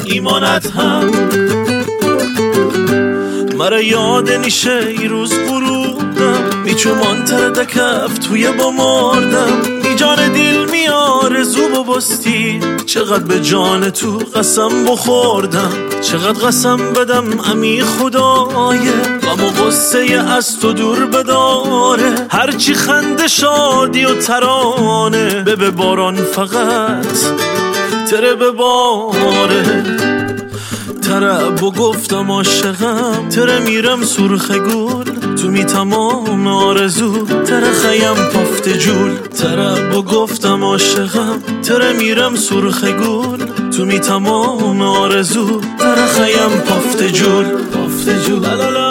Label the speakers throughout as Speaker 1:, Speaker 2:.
Speaker 1: ایمانت هم مرا یاد نیشه ای روز غروبم میچومان تر دکف توی با مردم ای جان دیل میاره زوب و بستی چقدر به جان تو قسم بخوردم چقدر قسم بدم امی خدایه غم و غصه از تو دور بداره هرچی خنده شادی و ترانه به باران فقط تره به باره ترب و گفتم عاشقم تره میرم سرخ گل تو می تمام آرزو تره خیم پافت جول ترب و گفتم عاشقم تره میرم سرخ گل تو می تمام آرزو تره خیم پافت جول پافت جول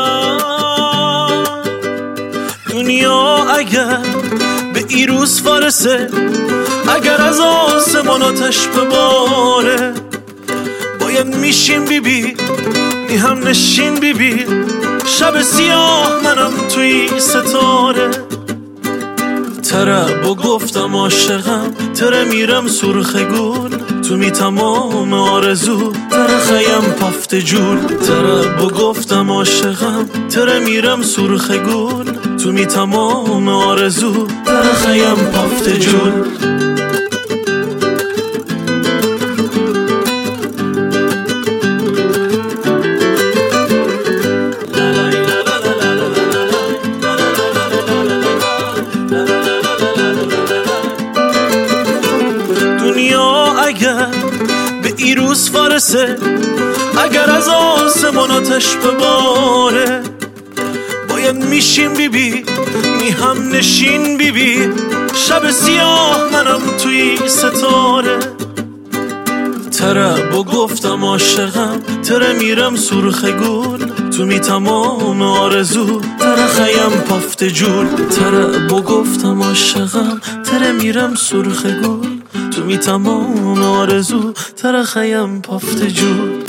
Speaker 1: دنیا اگر به ایروز فارسه اگر از آسمان آتش بباره باید میشیم بیبی می هم نشین بیبی شب سیاه منم توی ستاره ترب و گفتم عاشقم تره میرم سرخ گل تو می تمام آرزو تره خیم پافت جول ترب و گفتم عاشقم تره میرم سرخ گل تو می تمام آرزو تره خیم پافت جول اگر به ایروز فارسه اگر از آسمان آتش بباره باید میشیم بیبی می هم نشین بیبی شب سیاه منم توی ستاره ترب و گفتم عاشقم تره میرم سرخ گل تو می تمام آرزو تره خیم پافت جول ترب و گفتم عاشقم تره میرم سرخ گل تو می تمام آرزو تره خیم پافت جول